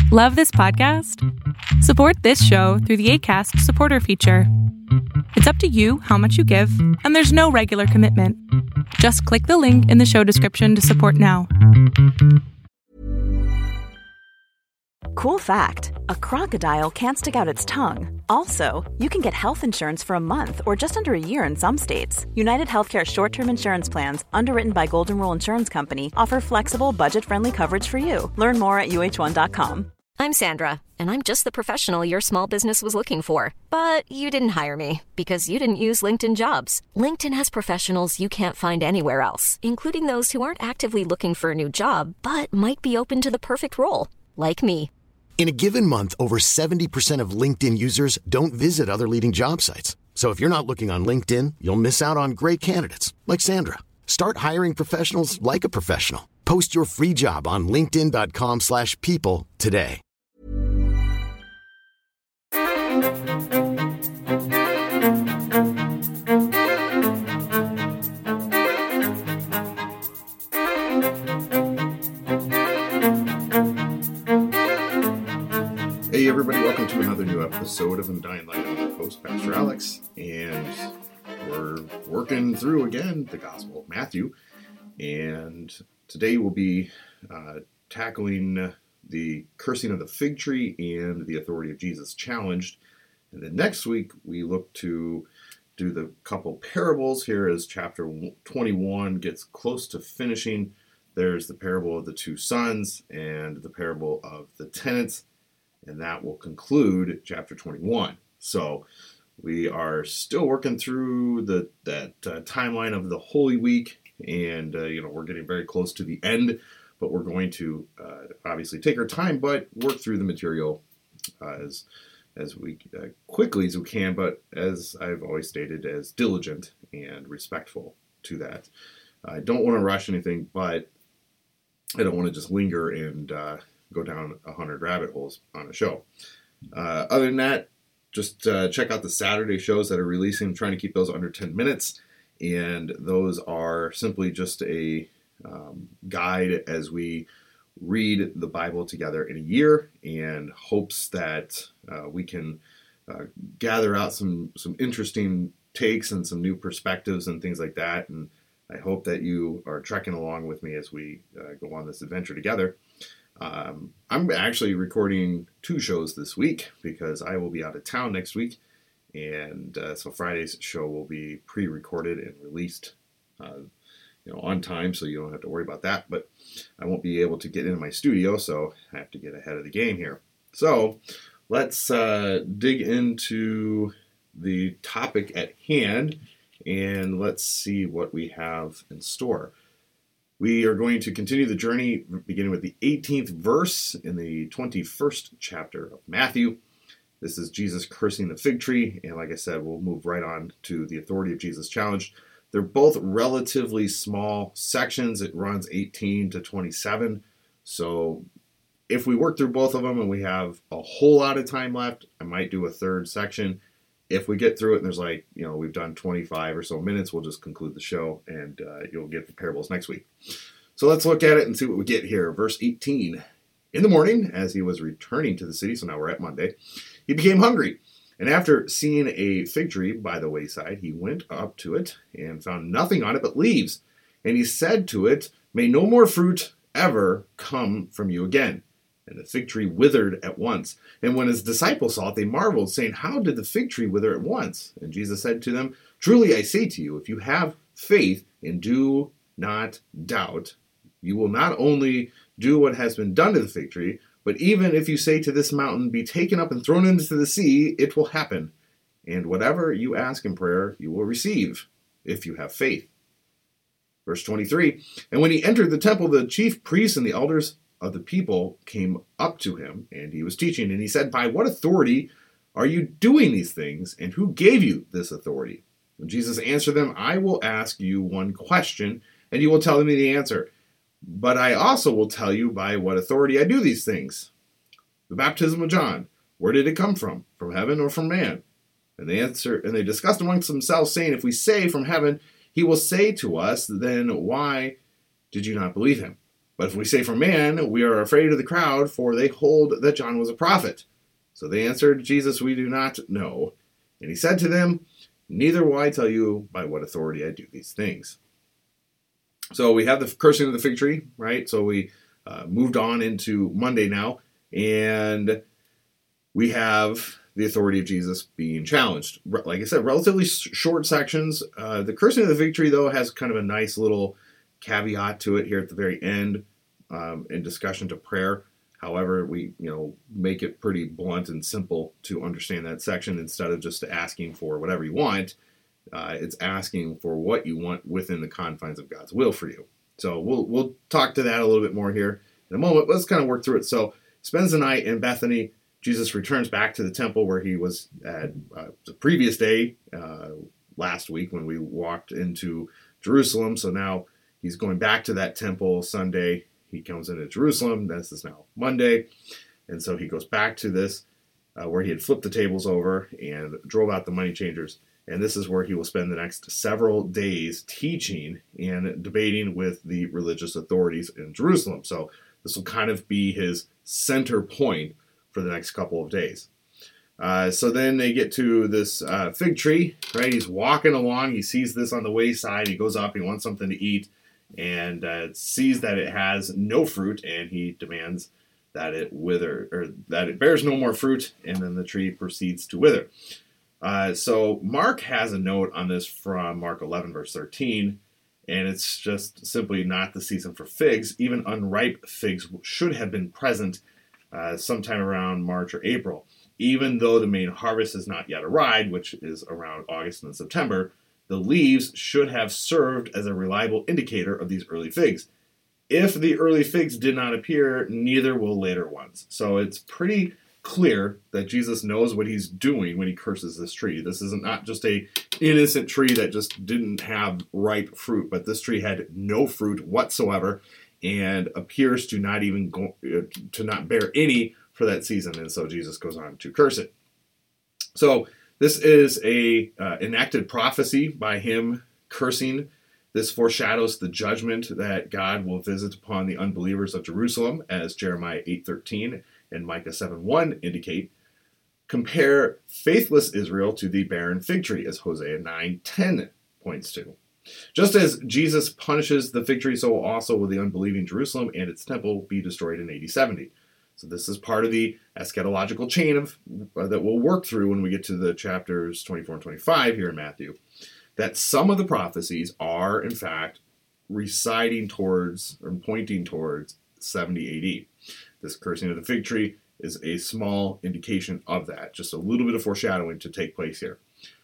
Love this podcast? Support this show through the Acast supporter feature. It's up to you how much you give, and there's no regular commitment. Just click the link in the show description to support now. Cool fact, a crocodile can't stick out its tongue. Also, you can get health insurance for a month or just under a year in some states. United Healthcare short-term insurance plans, underwritten by Golden Rule Insurance Company, offer flexible, budget-friendly coverage for you. Learn more at uh1.com. I'm Sandra, and I'm just the professional your small business was looking for. But you didn't hire me because you didn't use LinkedIn Jobs. LinkedIn has professionals you can't find anywhere else, including those who aren't actively looking for a new job, but might be open to the perfect role, like me. In a given month, over 70% of LinkedIn users don't visit other leading job sites. So if you're not looking on LinkedIn, you'll miss out on great candidates like Sandra. Start hiring professionals like a professional. Post your free job on linkedin.com/people today. Hey everybody, welcome to another new episode of Undying Light. I'm your host, Pastor Alex, and we're working through again the Gospel of Matthew, and today we'll be tackling the cursing of the fig tree and the authority of Jesus challenged, and then next week we look to do the couple parables here as chapter 21 gets close to finishing. There's the parable of the two sons and the parable of the tenants, and that will conclude chapter 21. So we are still working through that timeline of the Holy Week, and we're getting very close to the end, but we're going to obviously take our time, but work through the material as we quickly as we can, but as I've always stated, as diligent and respectful to that. I don't want to rush anything, but I don't want to just linger and go down 100 rabbit holes on a show. Other than that, just check out the Saturday shows that are releasing. I'm trying to keep those under 10 minutes. And those are simply just a guide as we read the Bible together in a year, and hopes that we can gather out some interesting takes and some new perspectives and things like that. And I hope that you are trekking along with me as we go on this adventure together. I'm actually recording 2 shows this week because I will be out of town next week, and so Friday's show will be pre-recorded and released on time, so you don't have to worry about that, but I won't be able to get into my studio, so I have to get ahead of the game here. So let's dig into the topic at hand, and let's see what we have in store. We are going to continue the journey beginning with the 18th verse in the 21st chapter of Matthew. This is Jesus cursing the fig tree, and like I said, we'll move right on to the authority of Jesus challenged. They're both relatively small sections. It runs 18 to 27, so if we work through both of them and we have a whole lot of time left, I might do a third section. If we get through it and there's we've done 25 or so minutes, we'll just conclude the show, and you'll get the parables next week. So let's look at it and see what we get here. Verse 18. In the morning, as he was returning to the city, so now we're at Monday, he became hungry. And after seeing a fig tree by the wayside, he went up to it and found nothing on it but leaves. And he said to it, "May no more fruit ever come from you again." And the fig tree withered at once. And when his disciples saw it, they marveled, saying, "How did the fig tree wither at once?" And Jesus said to them, "Truly I say to you, if you have faith and do not doubt, you will not only do what has been done to the fig tree, but even if you say to this mountain, 'Be taken up and thrown into the sea,' it will happen. And whatever you ask in prayer, you will receive, if you have faith." Verse 23, and when he entered the temple, the chief priests and the elders of the people came up to him, and he was teaching, and he said, "By what authority are you doing these things, and who gave you this authority?" And Jesus answered them, "I will ask you one question, and you will tell me the answer. But I also will tell you by what authority I do these things. The baptism of John, where did it come from? From heaven or from man?" And they discussed amongst themselves, saying, "If we say from heaven, he will say to us, then why did you not believe him? But if we say from man, we are afraid of the crowd, for they hold that John was a prophet. So they answered Jesus, we do not know. And he said to them, neither will I tell you by what authority I do these things. So we have the cursing of the fig tree, right? So we moved on into Monday now, and we have the authority of Jesus being challenged. Like I said, relatively short sections. The cursing of the fig tree, though, has kind of a nice little caveat to it here at the very end in discussion to prayer. However, we make it pretty blunt and simple to understand that section instead of just asking for whatever you want. It's asking for what you want within the confines of God's will for you. So we'll talk to that a little bit more here in a moment. Let's kind of work through it. So spends the night in Bethany. Jesus returns back to the temple where he was at the previous day, last week when we walked into Jerusalem. So now he's going back to that temple Sunday. He comes into Jerusalem. This is now Monday. And so he goes back to this where he had flipped the tables over and drove out the money changers. And this is where he will spend the next several days teaching and debating with the religious authorities in Jerusalem. So this will kind of be his center point for the next couple of days. So then they get to this fig tree, right? He's walking along. He sees this on the wayside. He goes up. He wants something to eat and sees that it has no fruit, and he demands that it wither, or that it bears no more fruit, and then the tree proceeds to wither. So Mark has a note on this from Mark 11, verse 13, and it's just simply not the season for figs. Even unripe figs should have been present sometime around March or April. Even though the main harvest has not yet arrived, which is around August and September, the leaves should have served as a reliable indicator of these early figs. If the early figs did not appear, neither will later ones. So it's pretty clear that Jesus knows what he's doing when he curses this tree. This is not just a innocent tree that just didn't have ripe fruit, but this tree had no fruit whatsoever and appears to not even to not bear any for that season. And so Jesus goes on to curse it. So this is a enacted prophecy by him cursing. This foreshadows the judgment that God will visit upon the unbelievers of Jerusalem, as Jeremiah 8:13 and Micah 7:1 indicate. Compare faithless Israel to the barren fig tree, as Hosea 9:10 points to. Just as Jesus punishes the fig tree, so also will the unbelieving Jerusalem and its temple be destroyed in AD 70. So this is part of the eschatological chain of that we'll work through when we get to the chapters 24 and 25 here in Matthew, that some of the prophecies are, in fact, reciting towards or pointing towards 70 AD. This cursing of the fig tree is a small indication of that, just a little bit of foreshadowing to take place here.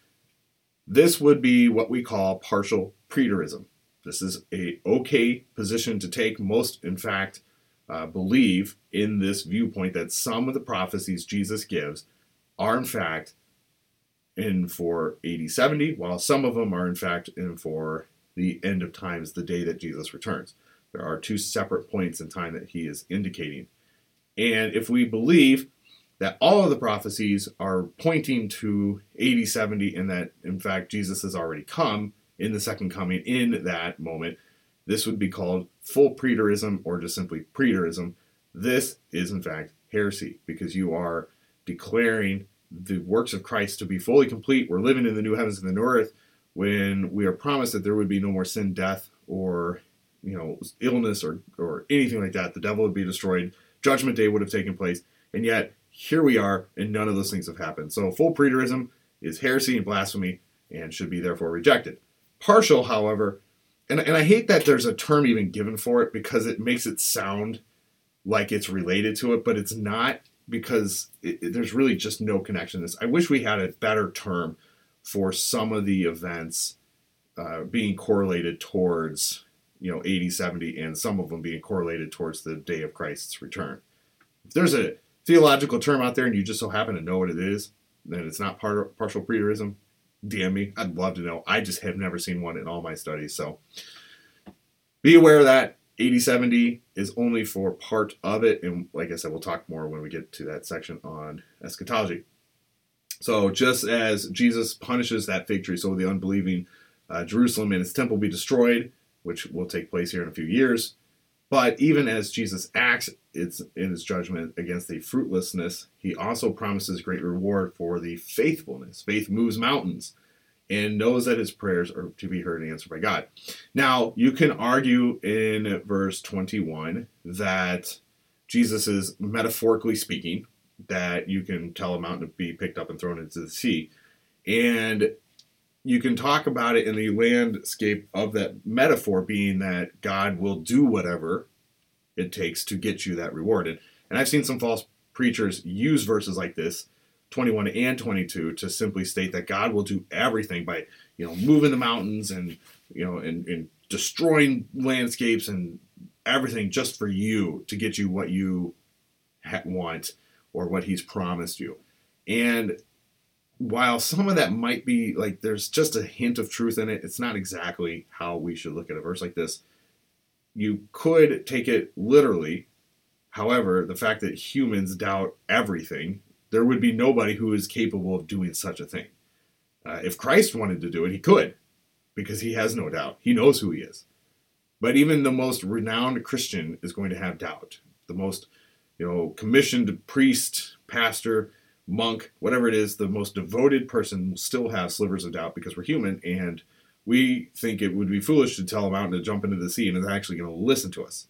This would be what we call partial preterism. This is a okay position to take. Most, in fact, believe in this viewpoint that some of the prophecies Jesus gives are, in fact, in for AD 70, while some of them are, in fact, in for the end of times, the day that Jesus returns. There are two separate points in time that he is indicating. And if we believe that all of the prophecies are pointing to AD 70 and that, in fact, Jesus has already come in the second coming in that moment, this would be called full preterism or just simply preterism. This is, in fact, heresy, because you are declaring the works of Christ to be fully complete. We're living in the new heavens and the new earth when we are promised that there would be no more sin, death, or illness or anything like that. The devil would be destroyed. Judgment day would have taken place. And yet, here we are, and none of those things have happened. So full preterism is heresy and blasphemy and should be therefore rejected. Partial, however, and I hate that there's a term even given for it because it makes it sound like it's related to it, but it's not, because there's really just no connection to this. I wish we had a better term for some of the events being correlated towards AD 70 and some of them being correlated towards the day of Christ's return. If there's a theological term out there and you just so happen to know what it is, then it's not partial preterism. Damn me, I'd love to know. I just have never seen one in all my studies. So be aware of that. AD 70 is only for part of it. And like I said, we'll talk more when we get to that section on eschatology. So just as Jesus punishes that fig tree, so will the unbelieving Jerusalem and its temple be destroyed, which will take place here in a few years. But even as Jesus acts in his judgment against the fruitlessness, he also promises great reward for the faithfulness. Faith moves mountains and knows that his prayers are to be heard and answered by God. Now, you can argue in verse 21 that Jesus is metaphorically speaking, that you can tell a mountain to be picked up and thrown into the sea. And you can talk about it in the landscape of that metaphor being that God will do whatever it takes to get you that reward. And I've seen some false preachers use verses like this, 21 and 22, to simply state that God will do everything by, moving the mountains and, and destroying landscapes and everything just for you, to get you what you want or what he's promised you. And while some of that might be like, there's just a hint of truth in it, it's not exactly how we should look at a verse like this. You could take it literally. However, the fact that humans doubt everything, there would be nobody who is capable of doing such a thing. If Christ wanted to do it, he could, because he has no doubt. He knows who he is. But even the most renowned Christian is going to have doubt. The most, commissioned priest, pastor, monk, whatever it is, the most devoted person will still have slivers of doubt, because we're human, and we think it would be foolish to tell a mountain to jump into the sea and it's actually going to listen to us.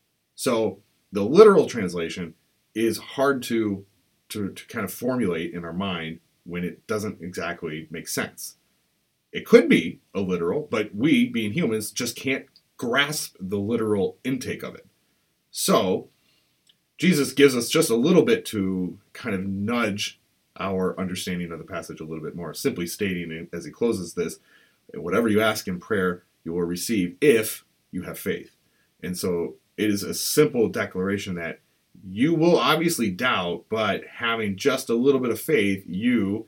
So the literal translation is hard to kind of formulate in our mind when it doesn't exactly make sense. It could be a literal, but we, being humans, just can't grasp the literal intake of it. So Jesus gives us just a little bit to kind of nudge our understanding of the passage a little bit more, simply stating as he closes this, whatever you ask in prayer, you will receive if you have faith. And so it is a simple declaration that you will obviously doubt, but having just a little bit of faith, you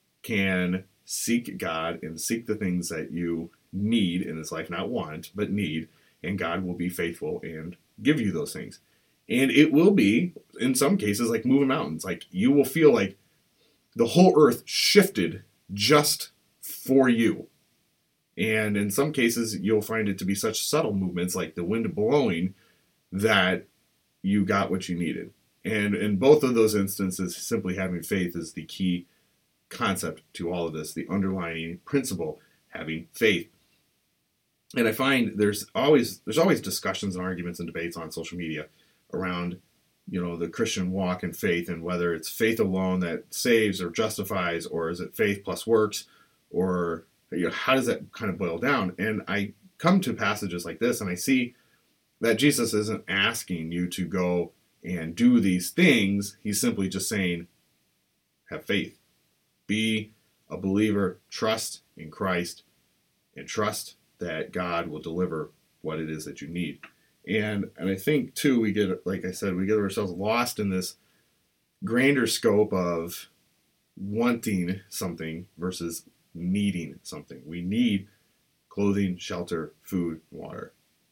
can seek God and seek the things that you need in this life, not want, but need, and God will be faithful and give you those things. And it will be, in some cases, like moving mountains. Like, you will feel like the whole earth shifted just for you. And in some cases, you'll find it to be such subtle movements, like the wind blowing, that you got what you needed. And in both of those instances, simply having faith is the key concept to all of this, the underlying principle, having faith. And I find there's always discussions and arguments and debates on social media around, the Christian walk and faith, and whether it's faith alone that saves or justifies, or is it faith plus works, or how does that kind of boil down? And I come to passages like this and I see that Jesus isn't asking you to go and do these things. He's simply just saying, have faith. Be a believer, trust in Christ, and trust that God will deliver what it is that you need. And I think, too, we get, like I said, we get ourselves lost in this grander scope of wanting something versus needing something. We need clothing, shelter, food, water.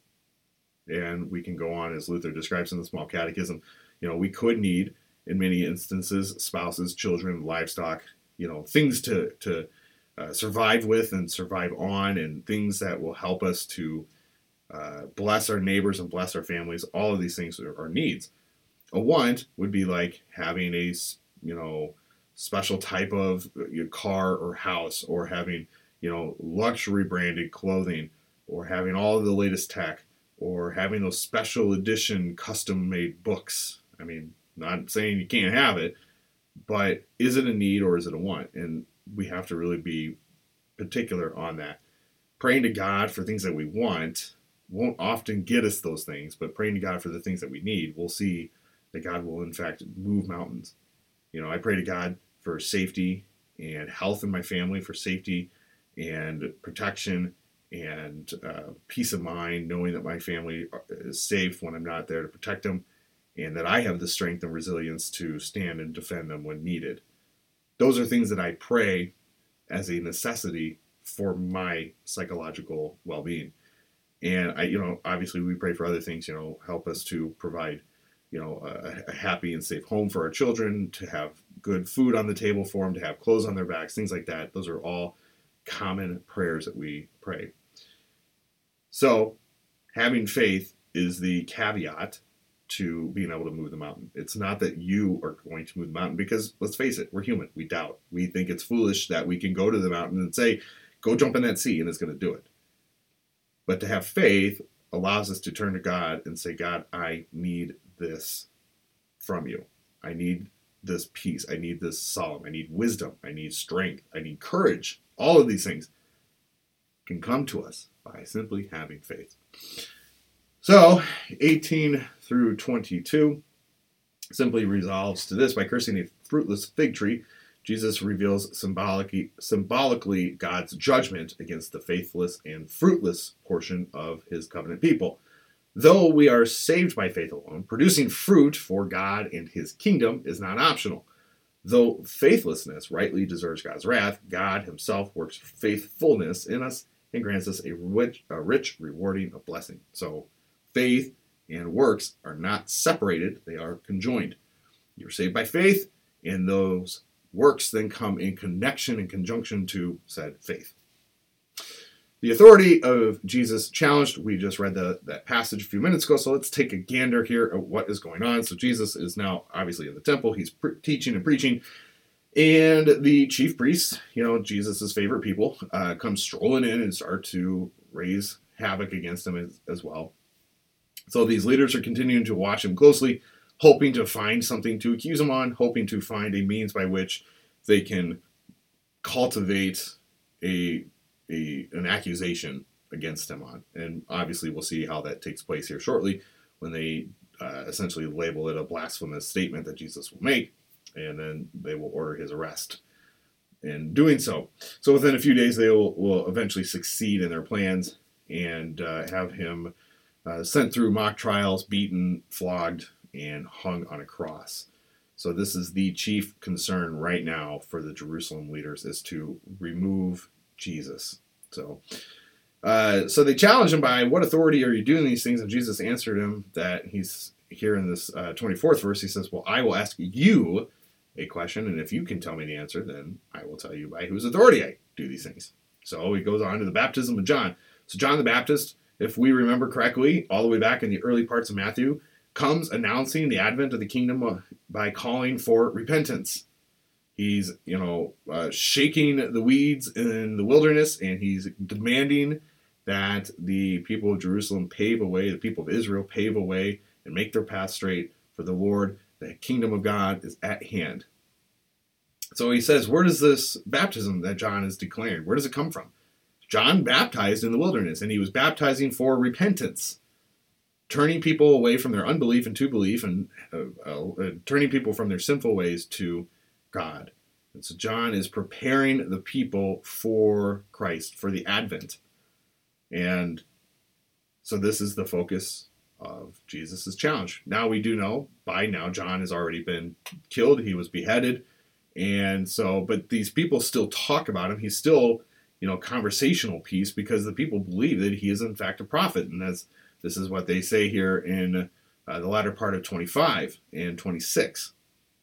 And we can go on, as Luther describes in the Small Catechism, we could need, in many instances, spouses, children, livestock, things to survive with and survive on, and things that will help us to bless our neighbors and bless our families. All of these things are needs. A want would be like having a, special type of car or house, or having, luxury branded clothing, or having all of the latest tech, or having those special edition custom made books. I mean, not saying you can't have it, but is it a need or is it a want? And we have to really be particular on that. Praying to God for things that we want won't often get us those things, but praying to God for the things that we need, we'll see that God will in fact move mountains. I pray to God for safety and health in my family, for safety and protection and peace of mind, knowing that my family is safe when I'm not there to protect them, and that I have the strength and resilience to stand and defend them when needed. Those are things that I pray as a necessity for my psychological well-being. And obviously we pray for other things, help us to provide, a happy and safe home for our children, to have good food on the table for them, to have clothes on their backs, things like that. Those are all common prayers that we pray. So having faith is the caveat to being able to move the mountain. It's not that you are going to move the mountain, because let's face it, we're human. We doubt. We think it's foolish that we can go to the mountain and say, go jump in that sea, and it's going to do it. But to have faith allows us to turn to God and say, God, I need this from you. I need this peace. I need this solemn. I need wisdom. I need strength. I need courage. All of these things can come to us by simply having faith. So, 18 through 22 simply resolves to this. By cursing a fruitless fig tree, Jesus reveals symbolically God's judgment against the faithless and fruitless portion of his covenant people. Though we are saved by faith alone, producing fruit for God and his kingdom is not optional. Though faithlessness rightly deserves God's wrath, God himself works faithfulness in us and grants us a rich rewarding of blessing. So faith and works are not separated, they are conjoined. You're saved by faith, and those works then come in connection and conjunction to said faith. The authority of Jesus challenged. We just read that passage a few minutes ago, so let's take a gander here at what is going on. So Jesus is now obviously in the temple. He's teaching and preaching. And the chief priests, Jesus' favorite people, come strolling in and start to raise havoc against him as well. So these leaders are continuing to watch him closely, hoping to find something to accuse him on, hoping to find a means by which they can cultivate an accusation against him on. And obviously we'll see how that takes place here shortly when they essentially label it a blasphemous statement that Jesus will make, and then they will order his arrest in doing so. So within a few days they will eventually succeed in their plans and have him sent through mock trials, beaten, flogged, and hung on a cross. So this is the chief concern right now for the Jerusalem leaders, is to remove Jesus. So they challenge him by, what authority are you doing these things? And Jesus answered him that he's here in this 24th verse. He says, well, I will ask you a question, and if you can tell me the answer, then I will tell you by whose authority I do these things. So he goes on to the baptism of John. So John the Baptist, if we remember correctly, all the way back in the early parts of Matthew, comes announcing the advent of the kingdom by calling for repentance. He's, shaking the weeds in the wilderness, and he's demanding that the people of Jerusalem pave a way, the people of Israel pave a way and make their path straight for the Lord. The kingdom of God is at hand. So he says, where does this baptism that John is declaring, where does it come from? John baptized in the wilderness, and he was baptizing for repentance, turning people away from their unbelief and to belief, and turning people from their sinful ways to God. And so John is preparing the people for Christ, for the Advent. And so this is the focus of Jesus' challenge. Now we do know, by now, John has already been killed. He was beheaded. And so, but these people still talk about him. He's still, conversational piece, because the people believe that he is in fact a prophet. And this is what they say here in the latter part of 25 and 26.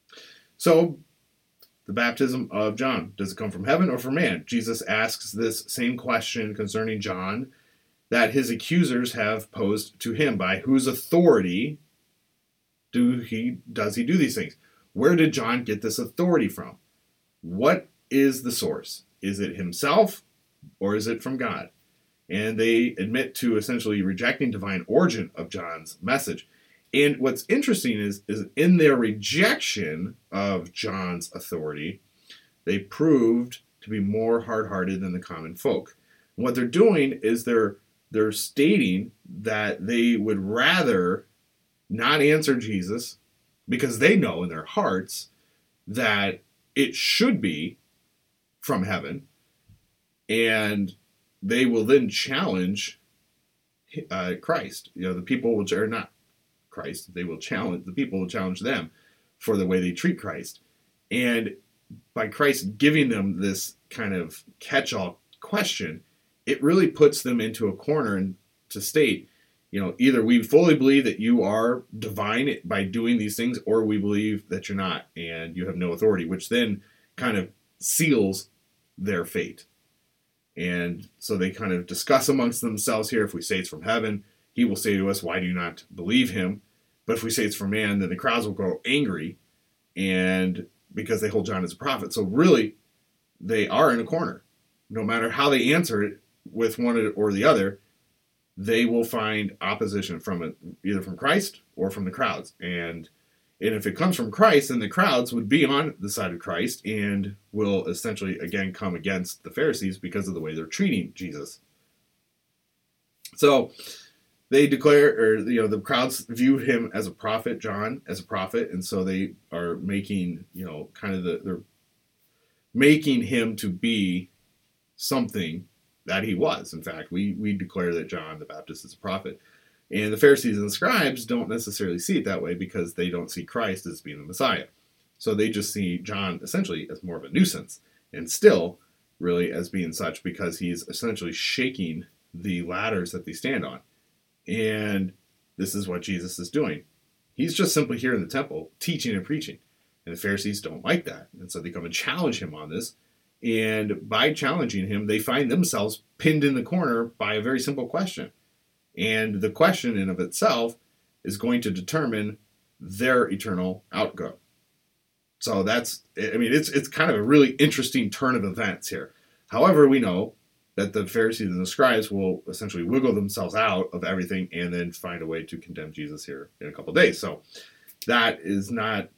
So the baptism of John, does it come from heaven or from man? Jesus asks this same question concerning John that his accusers have posed to him. By whose authority does he do these things? Where did John get this authority from? What is the source? Is it himself, or is it from God? And they admit to essentially rejecting divine origin of John's message. And what's interesting is in their rejection of John's authority, they proved to be more hard-hearted than the common folk. And what they're doing is they're stating that they would rather not answer Jesus, because they know in their hearts that it should be from heaven, and they will then challenge Christ. The people will, or not Christ, the people will challenge them for the way they treat Christ. And by Christ giving them this kind of catch-all question, it really puts them into a corner and to state, either we fully believe that you are divine by doing these things, or we believe that you're not and you have no authority, which then kind of seals their fate. And so they kind of discuss amongst themselves here. If we say it's from heaven, he will say to us, why do you not believe him? But if we say it's from man, then the crowds will grow angry, and because they hold John as a prophet. So really, they are in a corner. No matter how they answer it with one or the other, they will find opposition from it, either from Christ or from the crowds. And if it comes from Christ, then the crowds would be on the side of Christ and will essentially, again, come against the Pharisees because of the way they're treating Jesus. So they declare, or the crowds viewed him as a prophet, John as a prophet, and so they are making, they're making him to be something that he was. In fact, we declare that John the Baptist is a prophet. And the Pharisees and the scribes don't necessarily see it that way because they don't see Christ as being the Messiah. So they just see John essentially as more of a nuisance, and still really as being such because he's essentially shaking the ladders that they stand on. And this is what Jesus is doing. He's just simply here in the temple teaching and preaching. And the Pharisees don't like that. And so they come and challenge him on this. And by challenging him, they find themselves pinned in the corner by a very simple question. And the question in of itself is going to determine their eternal outcome. So it's kind of a really interesting turn of events here. However, we know that the Pharisees and the scribes will essentially wiggle themselves out of everything and then find a way to condemn Jesus here in a couple of days. So that is not,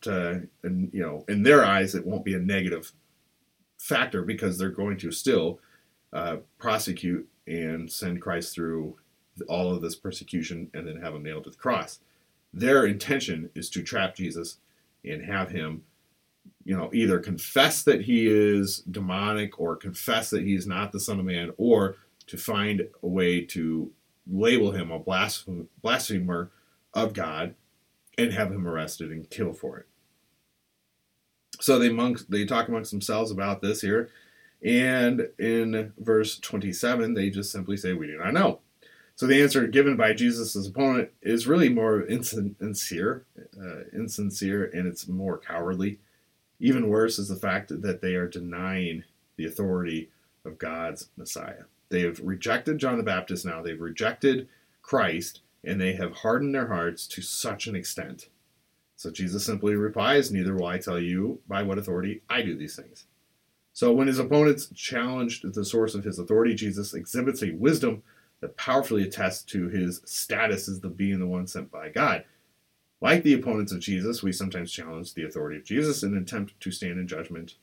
in their eyes, it won't be a negative factor because they're going to still prosecute and send Christ through all of this persecution and then have him nailed to the cross. Their intention is to trap Jesus and have him, either confess that he is demonic or confess that he's not the Son of Man, or to find a way to label him a blasphemer of God and have him arrested and killed for it. So they talk amongst themselves about this here. And in verse 27, they just simply say, we do not know. So the answer given by Jesus' opponent is really more insincere, and it's more cowardly. Even worse is the fact that they are denying the authority of God's Messiah. They have rejected John the Baptist now. They've rejected Christ, and they have hardened their hearts to such an extent. So Jesus simply replies, neither will I tell you by what authority I do these things. So when his opponents challenged the source of his authority, Jesus exhibits a wisdom that powerfully attests to his status as being the one sent by God. Like the opponents of Jesus, we sometimes challenge the authority of Jesus in an attempt to stand in judgment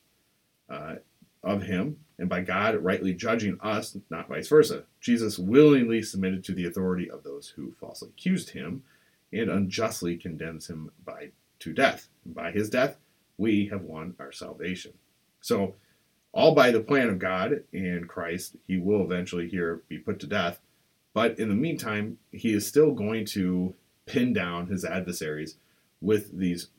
of him, and by God rightly judging us, not vice versa. Jesus willingly submitted to the authority of those who falsely accused him and unjustly condemns him to death. And by his death, we have won our salvation. So, all by the plan of God and Christ, he will eventually here be put to death. But in the meantime, he is still going to pin down his adversaries with these,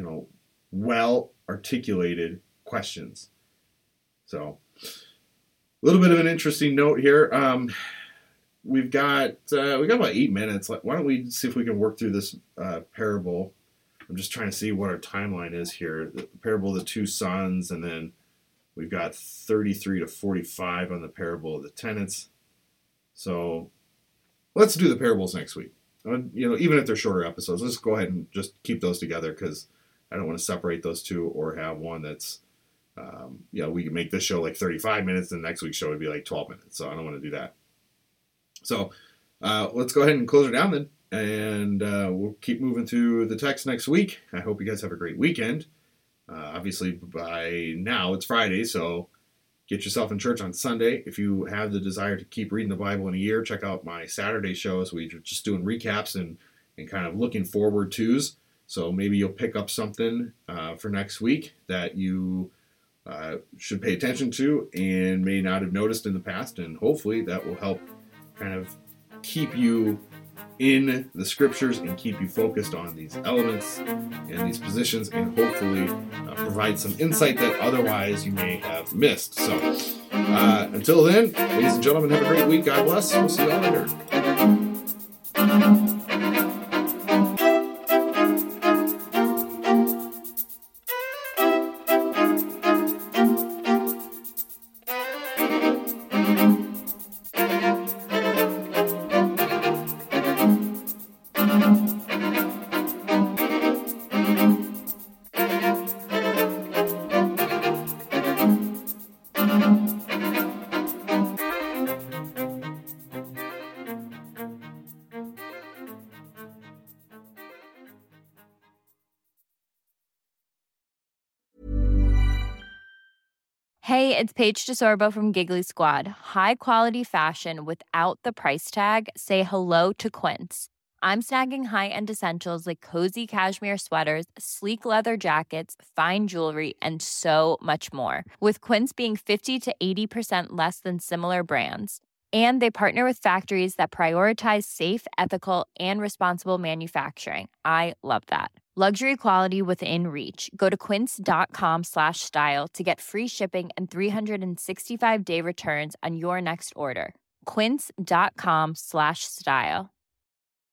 well-articulated questions. So, a little bit of an interesting note here. We've got about 8 minutes. Why don't we see if we can work through this parable? I'm just trying to see what our timeline is here. The parable of the two sons, and then we've got 33 to 45 on the parable of the tenants. So let's do the parables next week. Even if they're shorter episodes, let's go ahead and just keep those together because I don't want to separate those two or have one that's, we can make this show like 35 minutes and next week's show would be like 12 minutes. So I don't want to do that. So let's go ahead and close it down then. And we'll keep moving through the text next week. I hope you guys have a great weekend. Obviously, by now, it's Friday, so get yourself in church on Sunday. If you have the desire to keep reading the Bible in a year, check out my Saturday shows. We're just doing recaps and kind of looking forward tos. So maybe you'll pick up something for next week that you should pay attention to and may not have noticed in the past. And hopefully that will help kind of keep you in the scriptures and keep you focused on these elements and these positions, and hopefully provide some insight that otherwise you may have missed. So until then, ladies and gentlemen, have a great week. God bless. We'll see you all later. Hey, it's Paige DeSorbo from Giggly Squad. High quality fashion without the price tag. Say hello to Quince. I'm snagging high-end essentials like cozy cashmere sweaters, sleek leather jackets, fine jewelry, and so much more. With Quince being 50 to 80% less than similar brands. And they partner with factories that prioritize safe, ethical, and responsible manufacturing. I love that. Luxury quality within reach. Go to quince.com/style to get free shipping and 365-day returns on your next order. Quince.com/style.